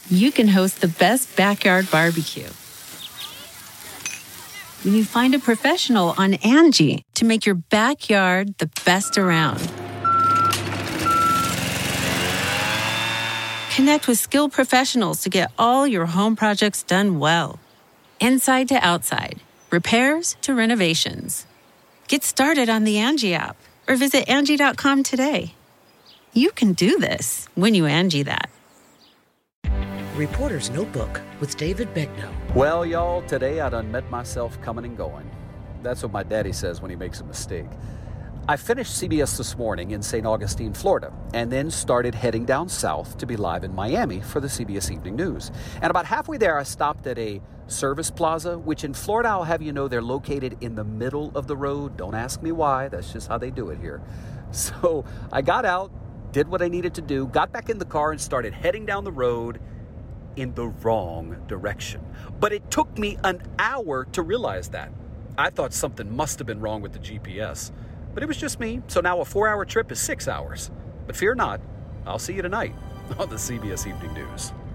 you can host the best backyard barbecue. When you find a professional on Angie to make your backyard the best around. Connect with skilled professionals to get all your home projects done well. Inside to outside, repairs to renovations. Get started on the Angie app or visit Angie.com today. You can do this when you Angie that. Reporter's Notebook with David Begnaud. Well, y'all, today I done met myself coming and going. That's what my daddy says when he makes a mistake. I finished CBS This Morning in St. Augustine, Florida, and then started heading down south to be live in Miami for the CBS Evening News. And about halfway there, I stopped at a service plaza, which in Florida, I'll have you know, they're located in the middle of the road. Don't ask me why. That's just how they do it here. So I got out, did what I needed to do, got back in the car and started heading down the road in the wrong direction. But it took me an hour to realize that. I thought something must have been wrong with the GPS, but it was just me. So now a 4-hour trip is 6 hours. But fear not, I'll see you tonight on the CBS Evening News.